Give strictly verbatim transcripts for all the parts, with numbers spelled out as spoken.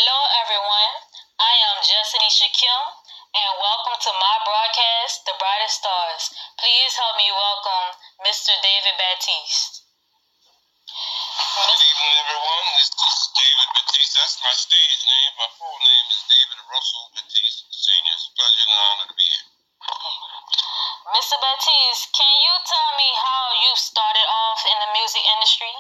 Hello, everyone. I am Justiny Shakim, and welcome to my broadcast, The Brightest Stars. Please help me welcome Mister David Baptiste. Good evening, everyone. This is David Baptiste. That's my stage name. My full name is David Russell Baptiste, Senior It's a pleasure and an honor to be here. Mister Baptiste, can you tell me how you started off in the music industry?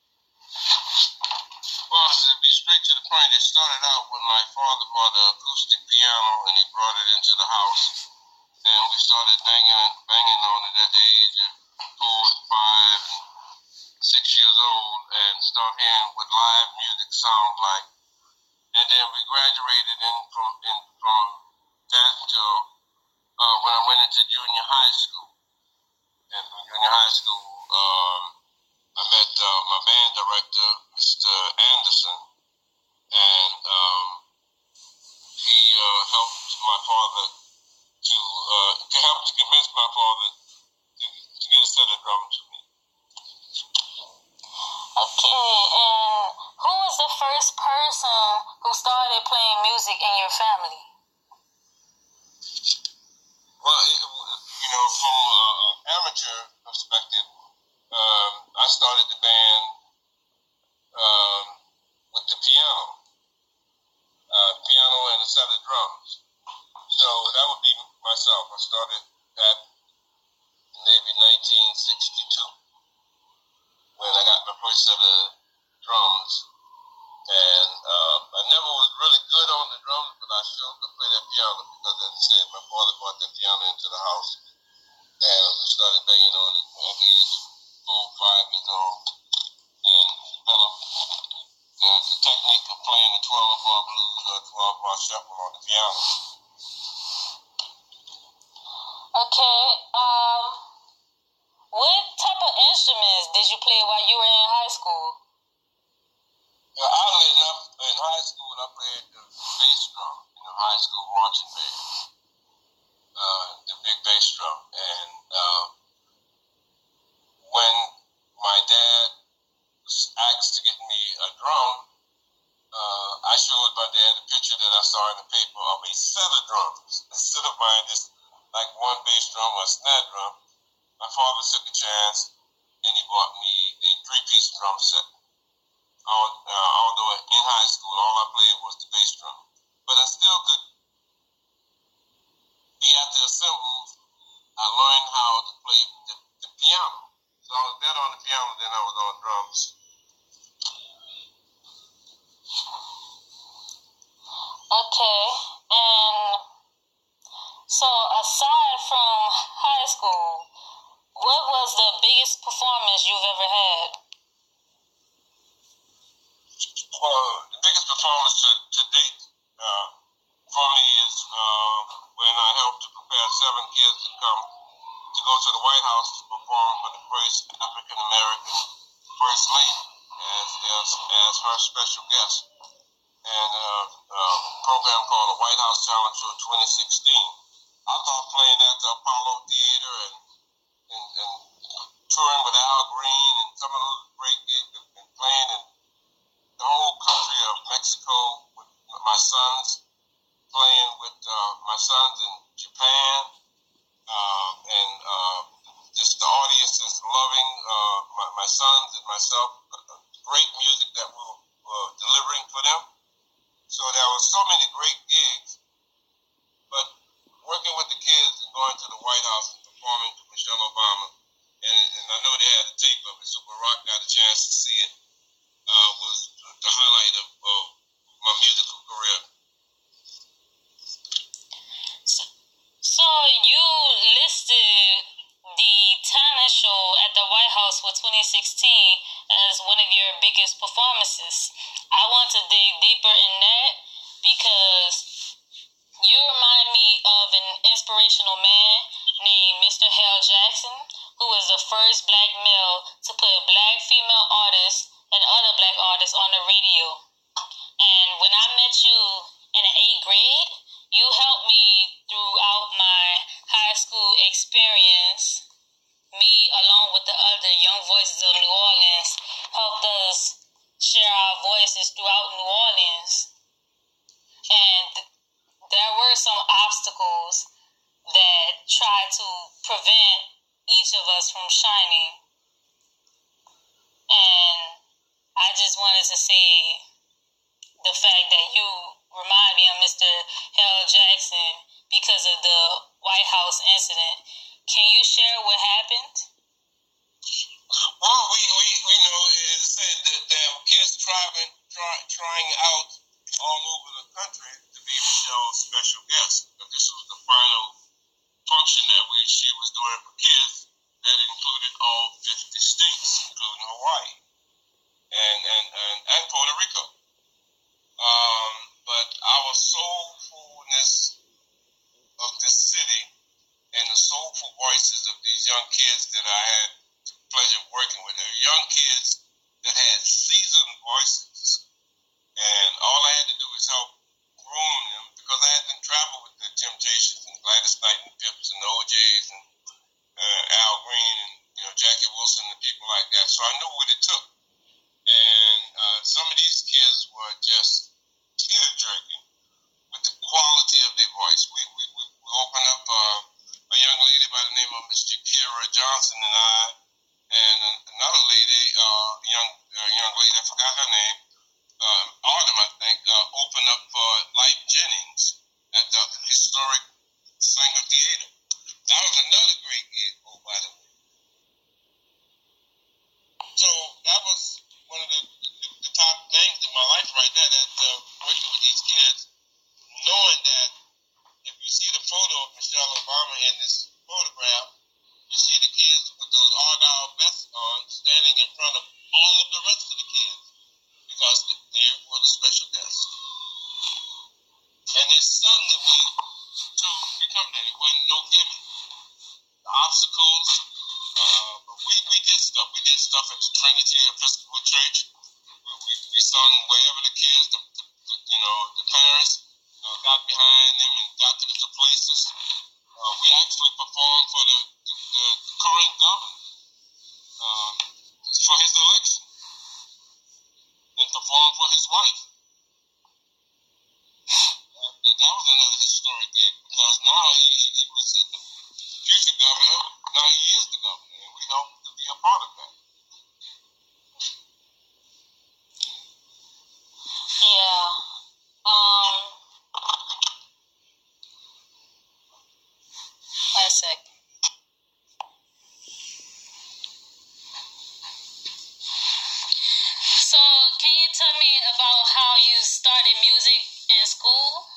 Well, to be straight to the point, it started out when my father bought an acoustic piano and he brought it into the house, and we started banging, banging on it at the age of four and five and six years old, and start hearing what live music sounds like. And then we graduated in from in from that till uh, when I went into junior high school. And from junior high school, um, I met uh, my band director, Mister Anderson, and um, he uh, helped my father to uh, to help to convince my father to, to get a set of drums for me. Okay, and who was the first person who started playing music in your family? Well, it, you know, from an amateur perspective, um, I started the band um, with the piano, uh, piano and a set of drums. So that would be myself. I started that in maybe nineteen sixty-two when I got my first set of drums. And uh, I never was really good on the drums, but I sure could play that piano because, as I said, my father brought that piano into the house, and we started banging on it at age four, five years old, and developed uh, the technique of playing the twelve-bar blues or twelve-bar shuffle on the piano. Okay, um, what type of instruments did you play while you were in high school? Yeah, oddly enough, in high school, I played the bass drum in the high school marching band, uh, the big bass drum. And uh, when my dad was asked to get me a drum, uh, I showed my dad a picture that I saw in the paper of a set of drums. Instead of buying just like one bass drum or a snare drum, my father took a chance and he bought me a three-piece drum set. All, uh, although in high school, all I played was the bass drum. But I still could be at the assembles. I learned how to play the, the piano. So I was better on the piano than I was on drums. Okay, and so aside from high school, what was the biggest performance you've ever had? Well, the biggest performance to, to date uh, for me is uh, when I helped to prepare seven kids to come to go to the White House to perform for the first African American First Lady as, as, as her special guest. And uh, a program called the White House Talent Show twenty sixteen. I thought playing at the Apollo Theater and, and, and touring with Al Green and some of those great gigs and playing in the whole country of Mexico with my sons, playing with uh, my sons in Japan, uh, and uh, just the audience is loving uh, my, my sons and myself, uh, great music that we were uh, delivering for them. So there were so many great gigs, but working with the kids and going to the White House and performing for Michelle Obama, and, and I know they had a tape of it, so Barack got a chance to see it, uh, was the highlight of, of my musical career. So, so you listed the talent show at the White House for twenty sixteen as one of your biggest performances. I want to dig deeper in that because you remind me of an inspirational man named Mister Hal Jackson, who was the first black male to put black female artists and other black artists on the radio. And when I met you in the eighth grade, you helped me throughout my high school experience. Me, along with the other young voices of New Orleans, helped us share our voices throughout New Orleans. us from shining. And I just wanted to say the fact that you remind me of Mister Harold Jackson because of the White House incident. Can you share what happened? Well, we, we, we know it said that there were kids trying, try, trying out all over the country to be Michelle's special guest. But this was the final function that we she was doing for kids that included all fifty states, including Hawaii and, and, and, and Puerto Rico. Um, but our soulfulness of this city and the soulful voices of these young kids that I had the pleasure of working with, they're young kids that had seasoned voices. And all I had to do was help groom them because I had them travel with the Temptations and Gladys Knight and Pips and the O Js and uh, Al Green and you know Jackie Wilson and people like that. So I knew what it took. And uh, some of these kids were just tear-jerking with the quality of their voice. We we, we, we opened up uh, a young lady by the name of Miss Jakira Johnson and I, and another lady, uh, young uh, young lady, I forgot her name, uh, Autumn, I think, uh, opened up for uh, Life Jennings at the historic Sanger Theater. That was another great gig, oh, by the way. So that was one of the, the, the top things in my life right there, that uh, working with these kids, knowing that if you see the photo of Michelle Obama in this photograph, you see the kids with those Argyle vests on standing in front of all of the rest of the kids because they were the special guests. And it's something that we to become that. It wasn't no gimmick. The obstacles, uh, but we, we did stuff. We did stuff at the Trinity Episcopal Church. We, we, we sung wherever the kids, the, the, the, you know, the parents uh, got behind them and got them to places. Uh, we actually performed for the, the, the, the current governor um, for his election and performed for his wife. And that was another historic gig because now he, he was the future governor, now he is the governor, and we helped to be a part of that. Yeah. Um. One sec. So, can you tell me about how you started music in school?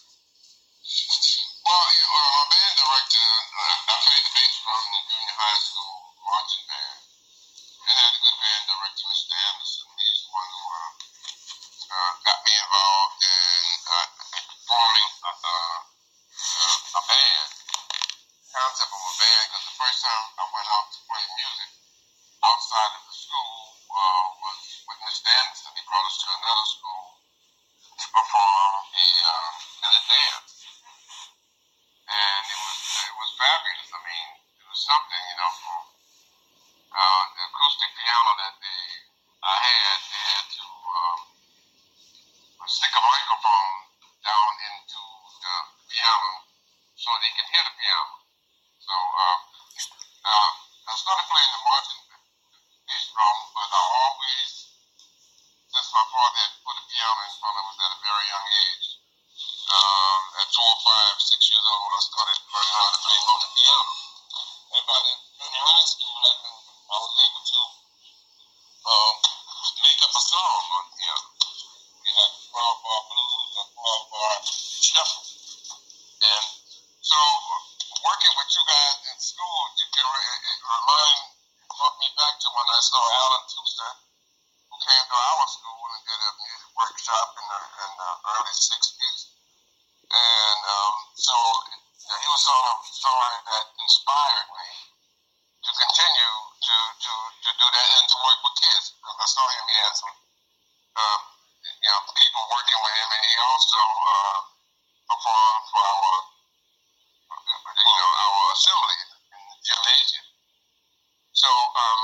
Well, you know, my band director, uh, I played the bass drum in junior high school marching band. And had a good band director, Mister Anderson. He's the one who uh, uh, got me involved in uh, forming a, uh, uh, a band, concept of a band, because the first time I went out to play music outside of the school uh, was with Mister Anderson. He brought us to another school to perform a, uh, in a dance. And it was it was fabulous. I mean, it was something, you know, for uh, the acoustic piano that they I had, they had to um, stick a microphone down into the piano so they could hear the piano. So um, uh, I started playing the marching bass drum, but I always, since my father had put a piano in front of us at a very young age, um, at four, five, six years old, I started learning how to play on the piano. And by the junior high school, I, I was able to um, make up a song on the piano. We had twelve bar blues and twelve bar shuffle. And so, working with you guys in school, it, it, it remind, it brought me back to when I saw Alan Tuster, who came to our school and did a music workshop in the, in the early sixties. And um, so you know, he was sort of someone that inspired me to continue to, to, to do that and to work with kids. Because I saw him, he had some um, you know, people working with him, and he also uh, performed for our, you know, our assembly in the gymnasium. So um,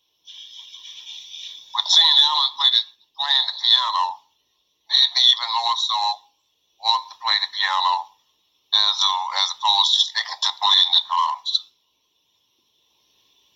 with seeing Alan play the, playing the piano, made me even more so want to play the piano as a, as opposed to sticking to playing the drums.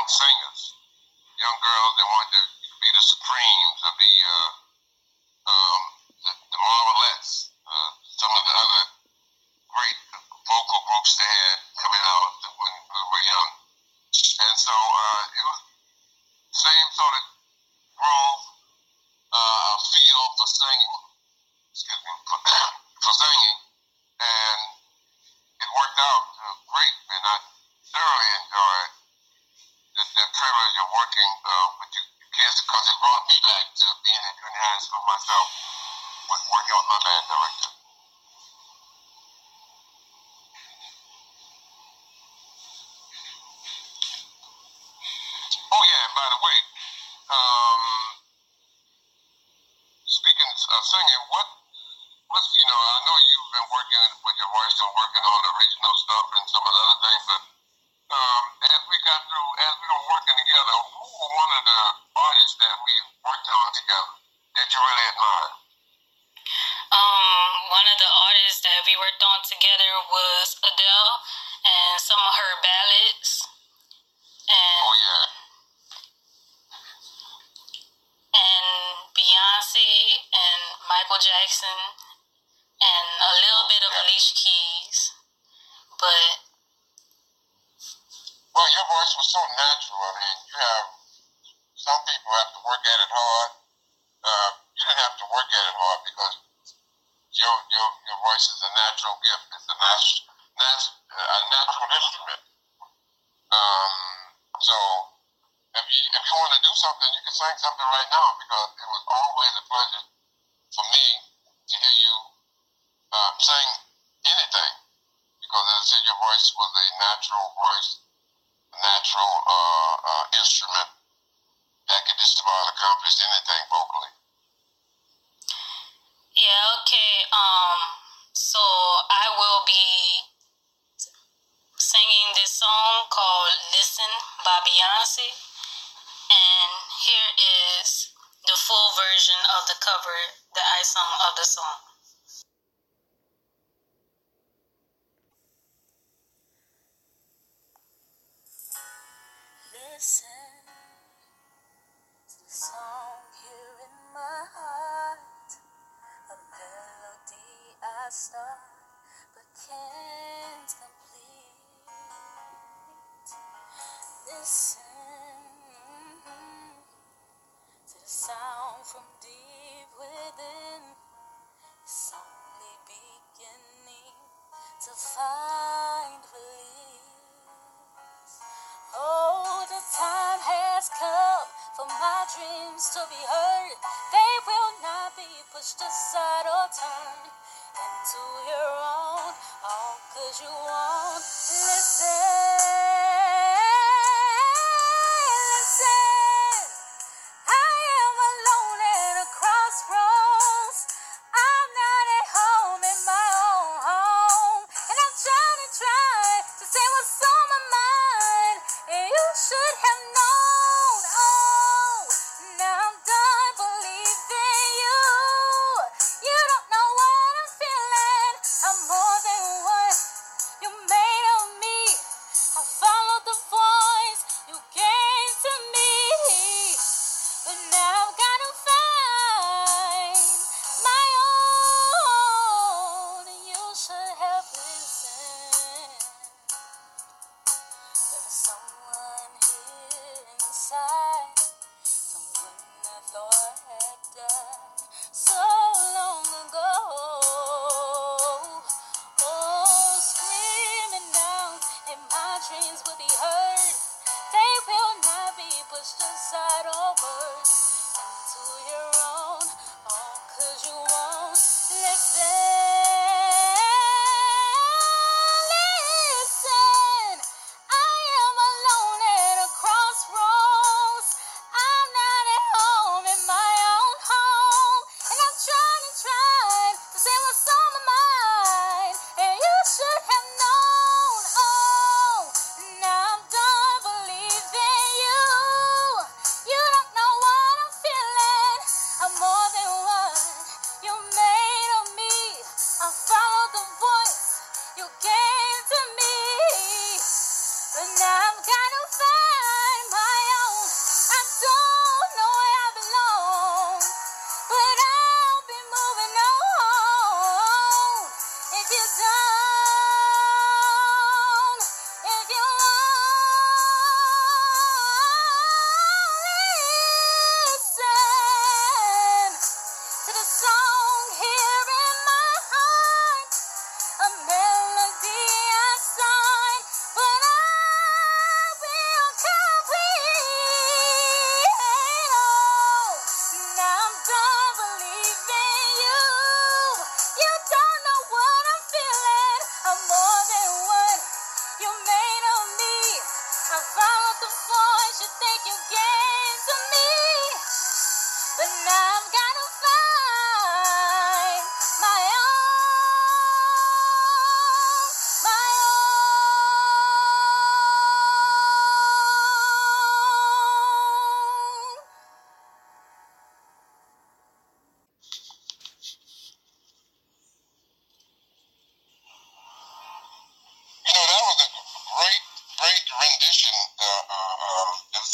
young singers, young girls that wanted to be the Supremes or be uh, um, the, the Marvelettes, uh, some of the other great vocal groups they had coming out when we were young. And so uh, it was the same sort of groove, uh, feel for singing, excuse me, for, for singing, and it worked out uh, great, and I thoroughly enjoyed the, the privilege of working uh, with you kids because it brought me back to being in junior high school myself, with working with my band director. Oh yeah, and by the way, um, speaking of singing, what, what's, you know, I know you've been working with your voice and working on original stuff and some of the other things, but um, as we got through, as we were working together, who were one of the artists that we worked on together that you really admired? Um, one of the artists that we worked on together was Adele and some of her ballads. And, oh yeah. And Beyonce and Michael Jackson and a little bit of yeah. Alicia Keys. But well, your voice was so natural. I mean, you have some people have to work at it hard. Uh, you didn't have to work at it hard because your your your voice is a natural gift. It's a natural a natural instrument. Um, so if you if you want to do something, you can sing something right now because it was always a pleasure for me to hear you uh, sing anything because as I said, your voice was a natural voice, a natural uh, uh, instrument that could just about accomplish anything vocally. yeah, okay. Um, so I will be singing this song called "Listen" by Beyonce, and here is the full version of the cover that I sung of the song. Listen to the song here in my heart, a melody I start but can't complete. Listen to the sound from deep within. It's only beginning to find release. Oh, the time has come for my dreams to be heard. They will not be pushed aside or turned into your own, all 'cause you won't listen. Listen, I am alone at a crossroads. I'm not at home in my own home, and I'm trying to try to say what's on my mind, and you should have known. Oh, now I'm done believing you. You don't know what I'm feeling. I'm more than what you made of me. I followed the voice you gave to me, but now I've got to find my own. You should have listened. There was someone here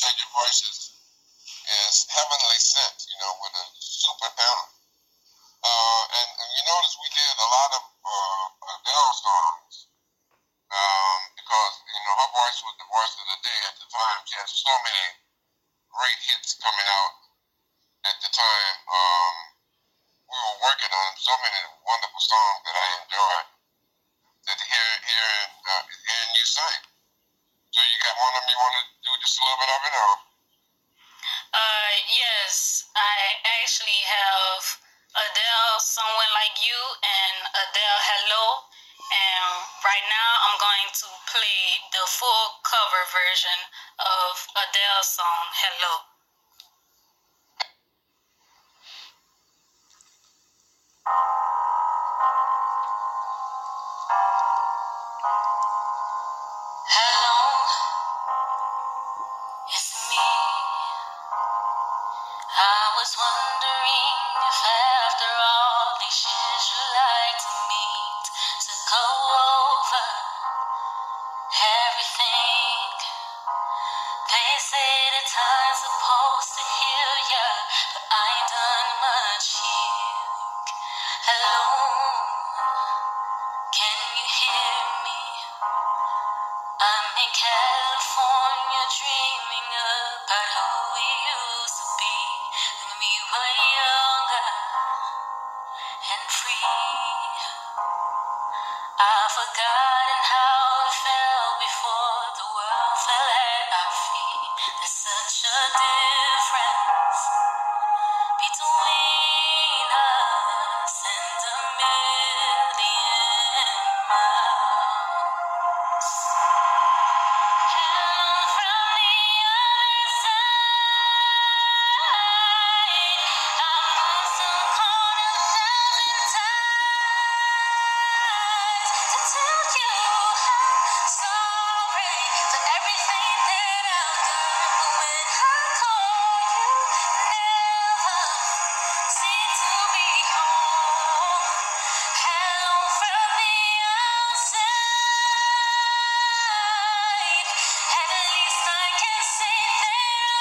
said your voice is, is heavenly sent, you know, with a super talent. Uh, and, and you notice we did a lot of uh, Adele songs um, because, you know, her voice was the voice of the day at the time. She had so many great hits coming out at the time. Um, we were working on so many wonderful songs that I enjoyed. That here, here, uh, and you sing. So you got one of them you want to do just a little bit of it, or? Uh, yes, I actually have Adele, Someone Like You, and Adele, Hello. And right now I'm going to play the full cover version of Adele's song, Hello. Hello, it's me. I was wondering if after all these years you'd like to meet, to go over everything. They say that time's supposed to heal ya, but I ain't done much healing. Hello, can you hear me? I'm in California dreaming about who we used to be when we were younger and free. I've forgotten how it felt before the world fell at our feet. There's such a difference between us and a million miles. Hello from the other side. I must have called a thousand times to tell you I'm sorry for everything that I've done. But when I call, you never seem to be home. Hello from the outside. At least I can say that I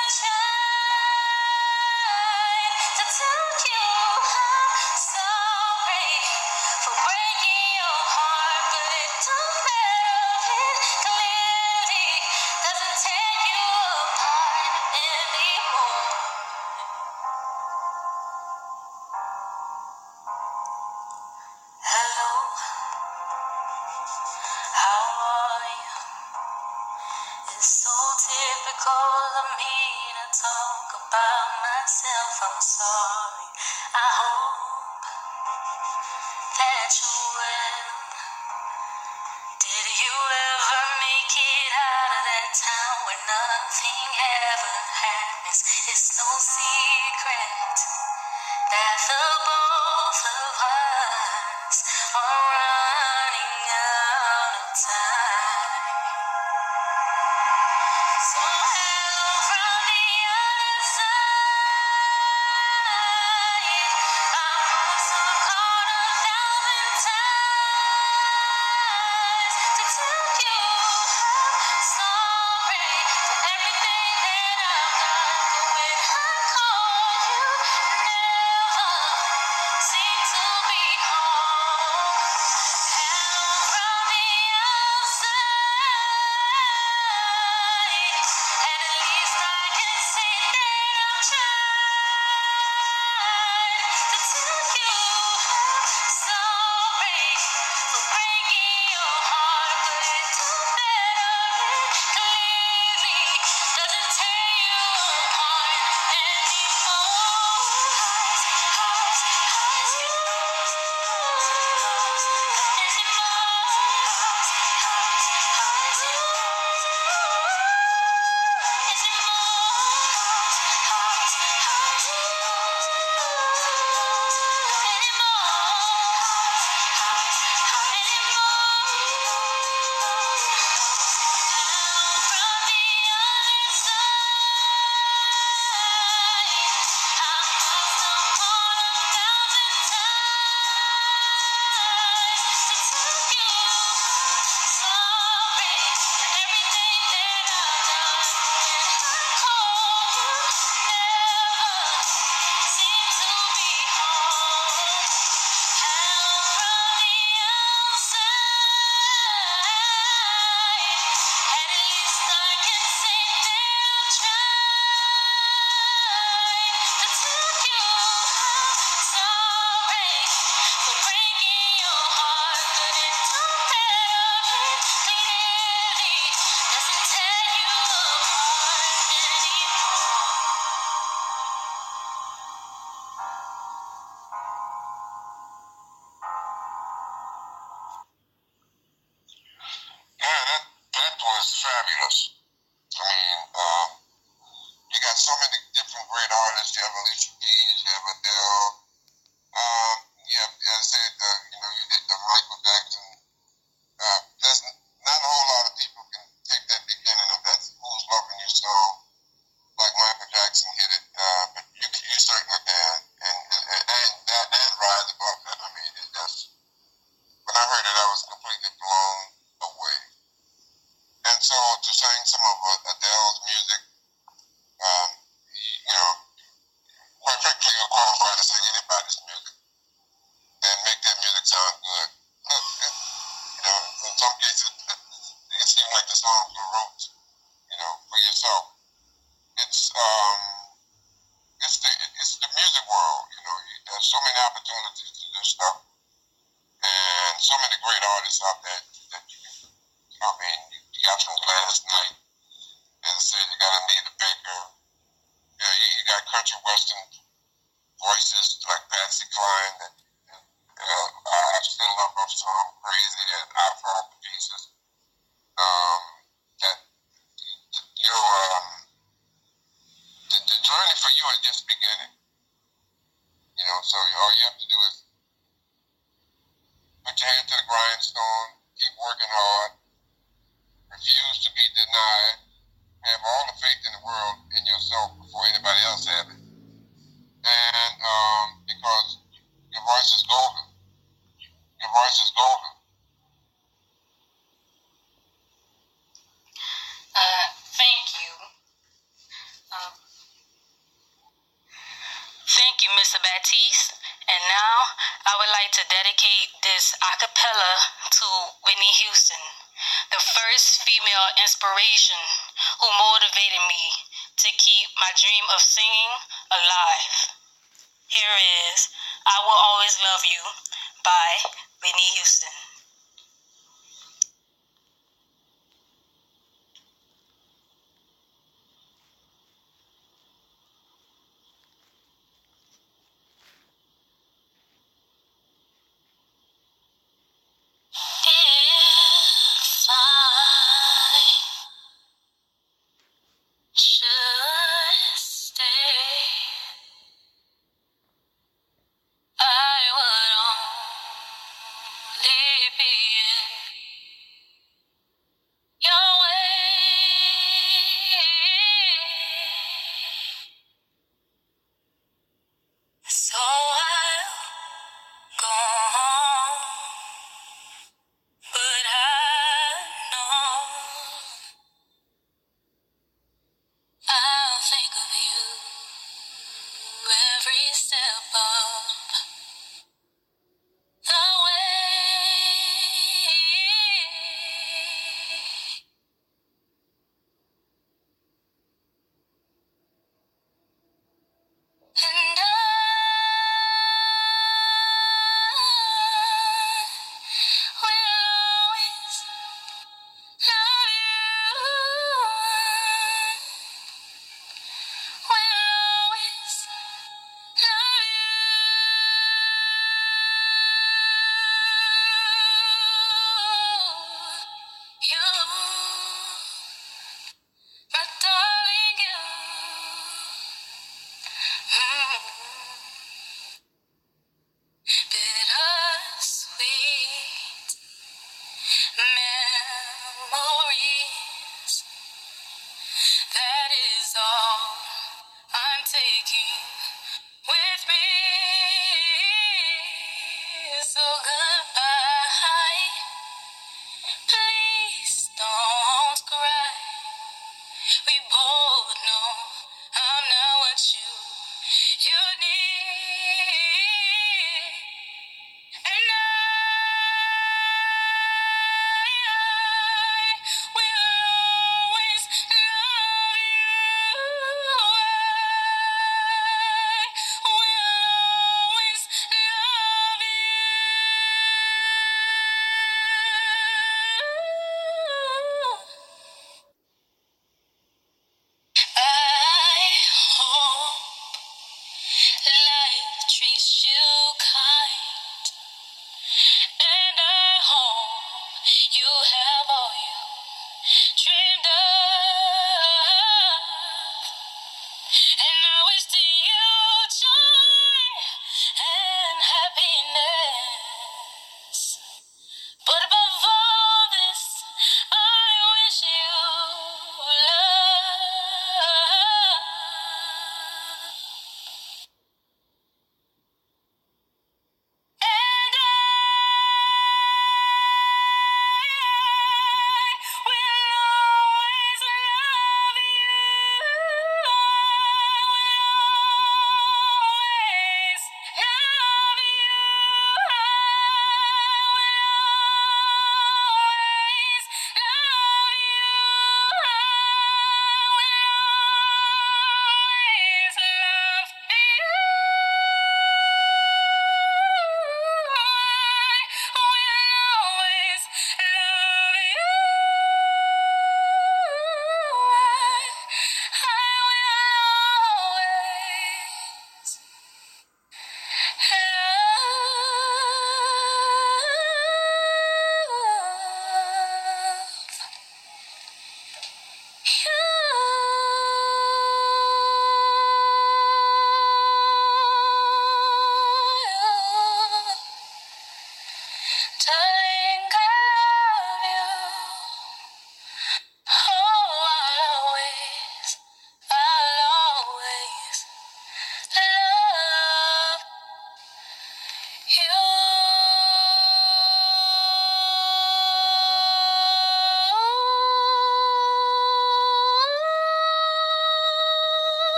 tried to tell you I'm sorry for breaking your heart, but it don't matter. It clearly doesn't tear you apart anymore. Hello, how are you? It's so typical of me to talk about myself. I'm sorry. I hope that you're well. Did you ever make it out of that town where nothing ever happens? It's no secret that the both of us are running out of time. So hello from the other side. I must have called a thousand times to tell you I'm sorry for everything that I've done. But when I call, you never Yeah, that that was fabulous. I mean, um, you got so many different great artists. You have Alicia Keys, you have Adele. Um, yeah, as I said, uh, you know, you did the Michael Jackson. Uh, there's not a whole lot of people can take that beginning of that "Who's Loving You" song like Michael Jackson hit it, uh, but you you certainly can, and and and, that, and rise above it. I mean, it just when I heard it, I was completely blown away. And so to sing some of Adele's music, um, you know, quite frankly, you're qualified to sing anybody's music and make that music sound good. You know, in some cases, it seems like the songs were wrote, you know, for yourself. It's um, it's the it's the music world. You know, there's so many opportunities to do stuff, and so many great artists out there that you can. I mean, you got from last night. As I said, you got Anita Baker. You know, you, you got country western voices like Patsy Cline that uh, I still love her song "Crazy" and "I Fall to Pieces." Um, that you know, um, the, the journey for you is just beginning. You know, so all you have to do is put your hand to the grindstone, keep working hard, refuse to be denied, have all the faith in the world in yourself before anybody else have it. And um, because your voice is golden. Your voice is golden. Uh, thank you. Um, thank you, Mister Baptiste. And now I would like to dedicate this a cappella to Whitney Houston, the first female inspiration who motivated me to keep my dream of singing alive. Here is "I Will Always Love You" by Whitney Houston. If I should stay, I would only be in your way. So I'll go home, but I know I'll think of you every step of the way. And I will always love you. Will always love you. You, my darling, you. Mm. Bittersweet memories. That is all I'm taking with me. So goodbye. Please don't cry. We both know I'm not what you you need. And I will always love you.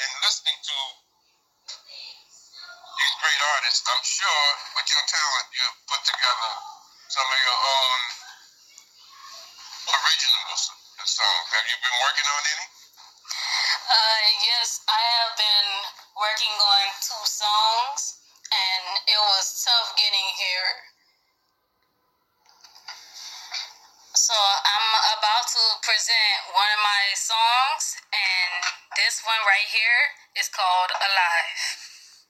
and listening to these great artists, I'm sure with your talent you put together some of your own original songs. Have you been working on any? Uh, yes, I have been working on two songs, and it was tough getting here. So I'm about to present one of my songs, and this one right here is called Alive.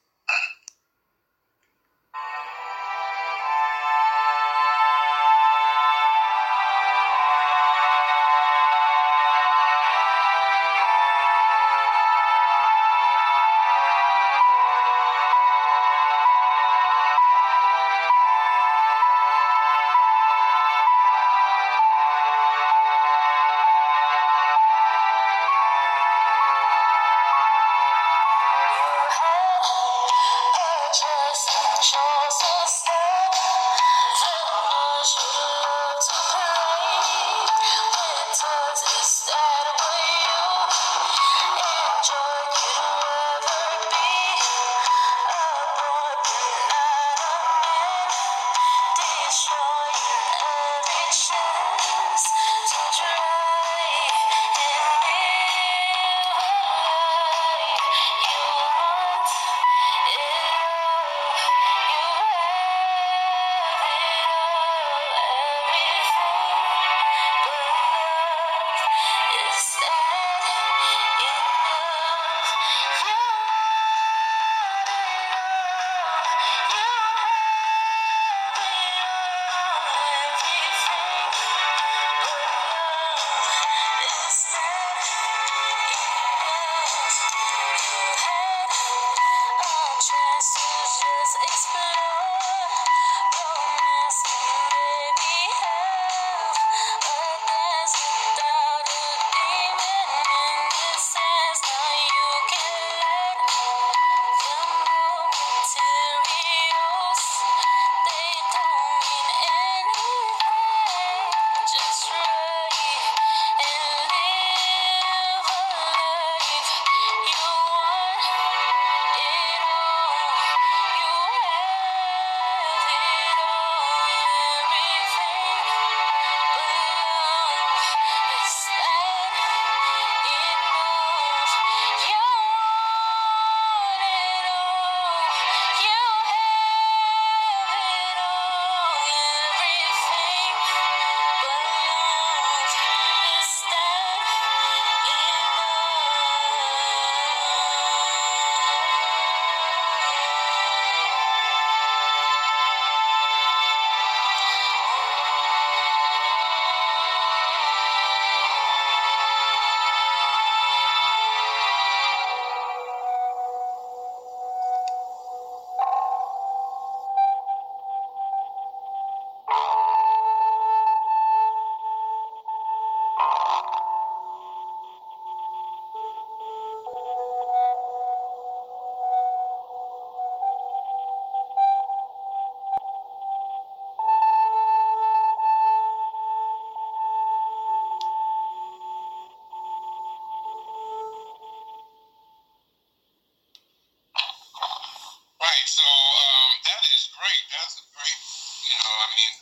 Right, so um, that is great. That's a great, you know, I mean,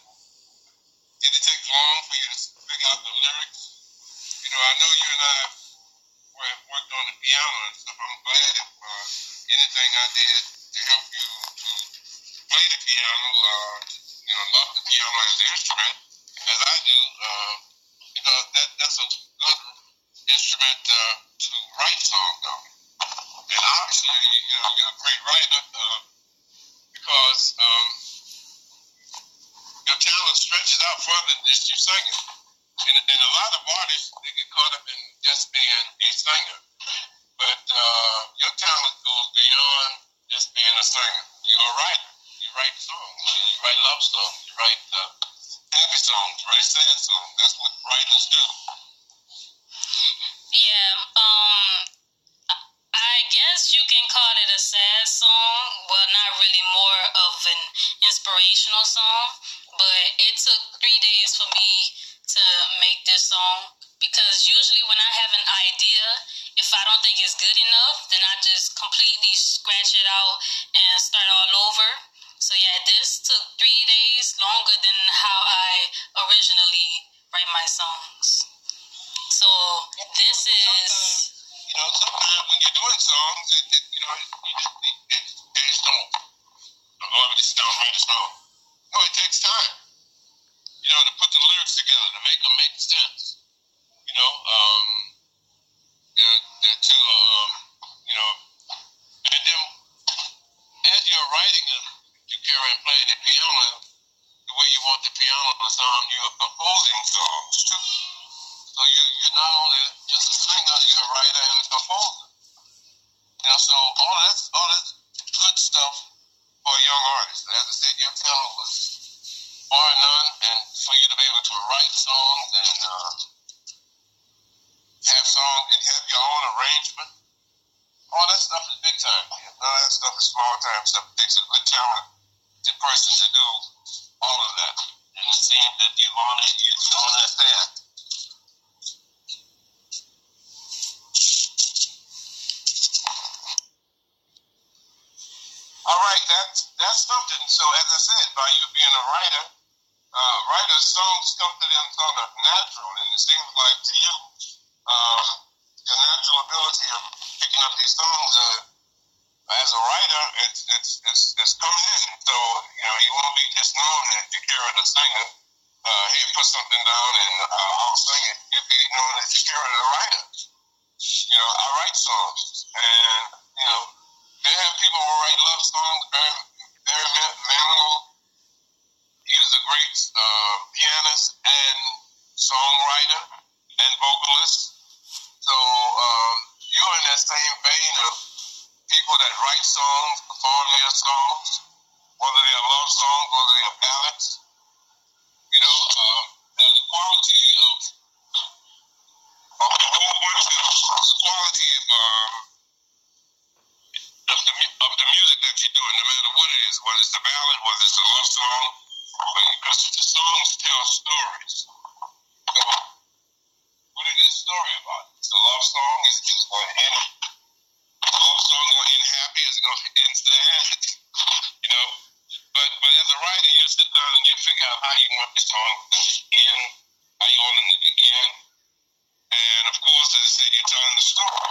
did it take long for you to figure out the lyrics? You know, I know you and I were, worked on the piano and stuff. I'm glad if uh, anything I did to help you to play the piano, uh, you know, love the piano as an instrument, as I do, uh, because that, that's a good instrument uh, to write songs on. And obviously, you know, you're a great writer uh, because um, your talent stretches out further than just you singing. And, and a lot of artists, they get caught up in just being a singer. But uh, your talent goes beyond just being a singer. You're a writer. You write songs. You write love songs. You write uh, happy songs. You write sad songs. That's what writers do. Yeah, um... I guess you can call it a sad song. Well, not really, more of an inspirational song. But it took three days for me to make this song because usually when I have an idea, if I don't think it's good enough, then I just completely scratch it out and start all over. So yeah, this took three days longer than how I originally write my songs. So this is, you know, sometimes when you're doing songs, it, it, you know, you just, it, it, they just don't, oh, I just don't write a song. No, it takes time, you know, to put the lyrics together, to make them make sense. You know, um, you know, to, um, you know, and then as you're writing them, you carry and play the piano the way you want the piano to sound. You're composing songs too. So you, you're not only just a singer, you're a writer and a composer. You know, so all that's all that's good stuff for a young artist. As I said, your talent was bar none, and for you to be able to write songs and uh, have songs and have your own arrangement, all that stuff is big time. None of that stuff is small time stuff. It takes a good talented person to do all of that. And it seems that you're on it, you're on that path. All right, that's that's something. So as I said, by you being a writer, uh, writers' songs come to them sort of natural, and it seems like to you, um, your natural ability of picking up these songs uh, as a writer, it's it's it's it's coming in. So you know, you won't be just known as Yakira the singer. Uh, hey, put something down and uh, I'll sing it. You'll be known as Yakira the writer. You know, I write songs, and you know. They have people who write love songs. Barry, Barry Manilow, he was a great uh, pianist and songwriter and vocalist. So um, you're in that same vein of people that write songs, perform their songs, whether they're love songs, whether they're ballads. You know, um, there's a quality of, of a whole bunch of the quality of. Um, Of the, of the music that you're doing, no matter what it is, whether it's a ballad, whether it's a love song, because the songs tell stories. So, what is this story about? It's a love song, is it just going to end? A love song going to end happy, is it going to end sad? You know? But but as a writer, you sit down and you figure out how you want the song to end, how you want it to begin. And of course, as I said, you're telling the story.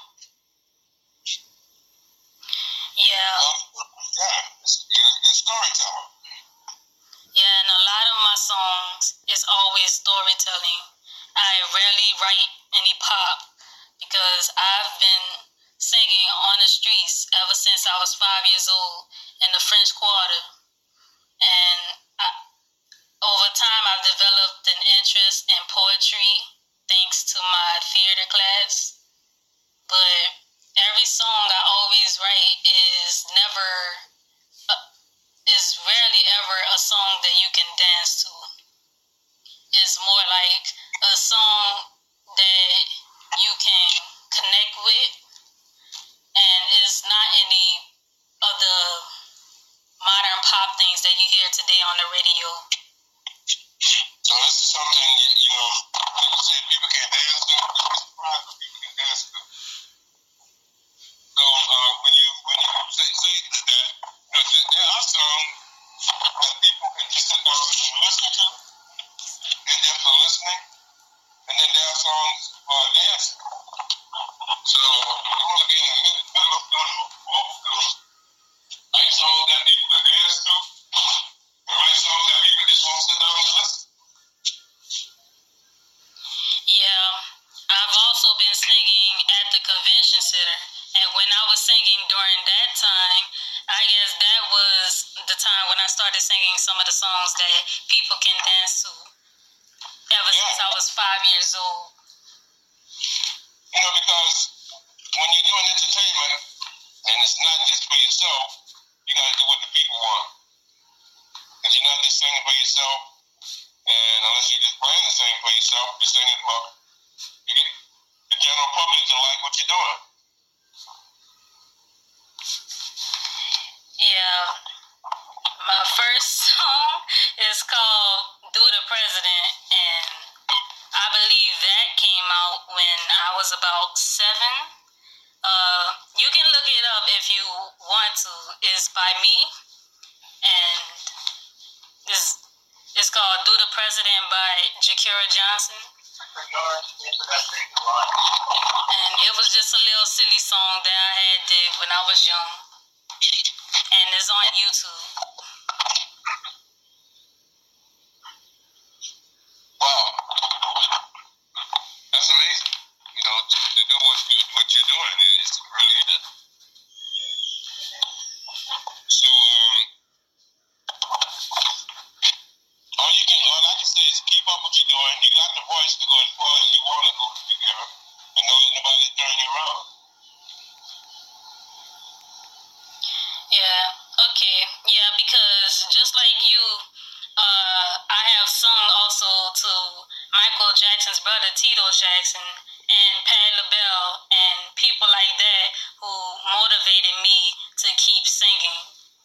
yeah. Um, yeah, it's, you're, you're a storyteller. Yeah, and a lot of my songs is always storytelling. I rarely write any pop because I've been singing on the streets ever since I was five years old in the French Quarter. And I, over time, I've developed an interest in poetry thanks to my theater class. But every song I always write is never, uh, is rarely ever a song that you can dance to. It's more like a song that you can connect with, and it's not any of the modern pop things that you hear today on the radio. So this is something, you, you know, like you said, people can't dance to. You'd be surprised what people can dance to. So uh, when you when you say, say that, you know, there are songs that people can just sit down and listen to, and just for listening, and then there are songs for dancing. So you want to be in the middle of both of those. Like songs that people can dance to, and write songs that people just want to sit down and listen. Yeah, I've also been singing at the convention center. And when I was singing during that time, I guess that was the time when I started singing some of the songs that people can dance to ever yeah. since I was five years old. You know, because when you're doing entertainment, and it's not just for yourself, you got to do what the people want. Because you're not just singing for yourself, and unless you're just playing the same for yourself, you're singing for you get the general public to like what you're doing. Yeah, my first song is called "Do the President," and when I was about seven. Uh, you can look it up if you want to. It's by me, and it's, it's called Do the President by Jakira Johnson. And it was just a little silly song that I had did when I was young. And it's on YouTube. Wow. That's amazing. You know, to, to do what, you, what you're doing. It's really is. So, um, all you can, all I can say is keep up what you're doing. You got the voice to go as far as you want to go together, and don't let nobody turn you around. Yeah. Okay. Yeah, because just like you, uh, I have sung also to Michael Jackson's brother, Tito Jackson, and Patti LaBelle, and people like that who motivated me to keep singing.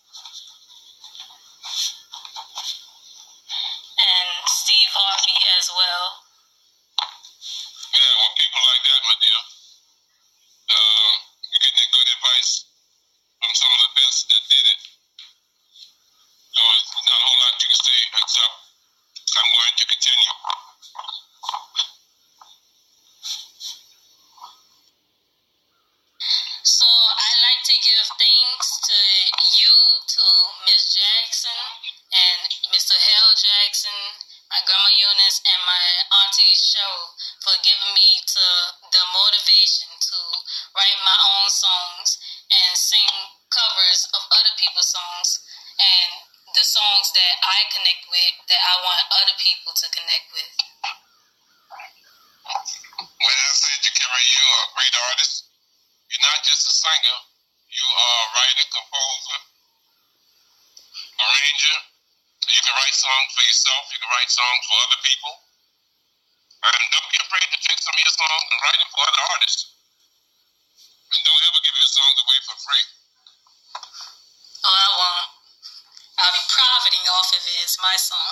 And Steve Harvey as well. Yeah, well, people like that, my dear, uh, you're getting that good advice from some of the best that did it. So it's not a whole lot you can say except I'm going to continue. So I like to give thanks to you, to Miss Jackson, and Mister Hal Jackson, my grandma Eunice, and my auntie Cheryl for giving me to the motivation to write my own songs and sing covers of other people's songs and the songs that I connect with that I want other people to connect with. Well, as I said, Jakira, you are a great artist. You're not just a singer. You are a writer, composer, arranger. You can write songs for yourself. You can write songs for other people. And don't be afraid to take some of your songs and write them for other artists. And don't ever give your songs away for free. Oh, I won't. I'll be profiting off of it. It's my song.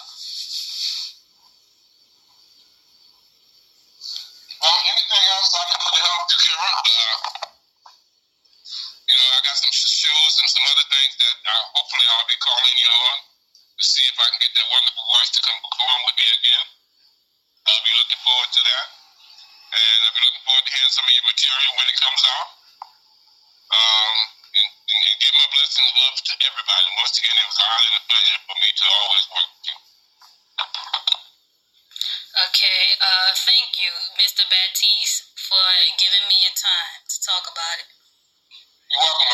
Well, anything else I can do to help Jakira? Uh, you know, I got some shows and some other things that uh, hopefully I'll be calling you on to see if I can get that wonderful voice to come perform with me again. I'll be looking forward to that. And I'll be looking forward to hearing some of your material when it comes out. Um, and, and, and give my blessings and love to everybody. Once again, it was an honor and a pleasure for me to always work with you. Okay, uh, thank you, Mister Baptiste, for giving me your time to talk about it. You're welcome.